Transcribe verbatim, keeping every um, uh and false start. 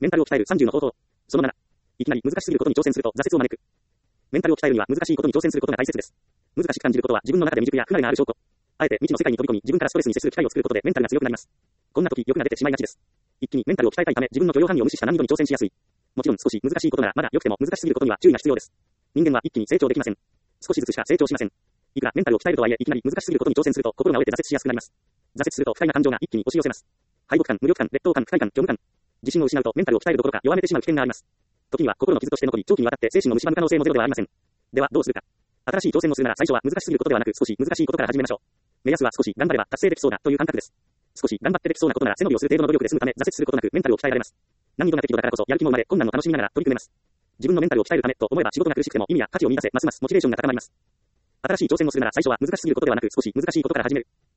メンタルを鍛えるさんじゅうの方法。そのなな。いきなり難しすぎることに挑戦すると挫折を招く。メンタルを鍛えるには難しいことに挑戦することが大切です。難しく感じることは自分の中で未熟や不慣れがある証拠。あえて未知の世界に飛び込み自分からストレスに接する機会を作ることでメンタルが強くなります。こんな時欲が出てしまいがちです。一気にメンタルを鍛えたいため自分の許容範囲を無視した難易度に挑戦しやすい。もちろん少し難しいことならまだ良くても難しすぎることには注意が必要です。人間は一気に成長できません。少しずつしか成長しません。いくらメンタルを鍛えるとはいえいきなり難しすぎることに挑戦すると心が折れて挫折しやすくなります。挫折すると不快な感情が一気に押し寄せます。敗北感、無力感、劣等感、不快感、虚無感。自信を失うとメンタルを鍛えるどころか弱めてしまう危険があります。時には心の傷として残り長期にわたって精神の蝕む可能性もゼロではありません。ではどうするか。新しい挑戦をするなら最初は難しすぎることではなく少し難しいことから始めましょう。目安は少し頑張れば達成できそうだという感覚です。少し頑張ってできそうなことなら背伸びをする程度の努力で済むため挫折することなくメンタルを鍛えられます。難易度が適度だからこそやる気も生まれ困難を楽しみながら取り組めます。自分のメンタルを鍛えるためと思えば仕事が苦しくても意味や価値を見出せますますモチベーションが高まります。新しい挑戦をするなら最初は難しすぎることではなく少し難しいことから始める。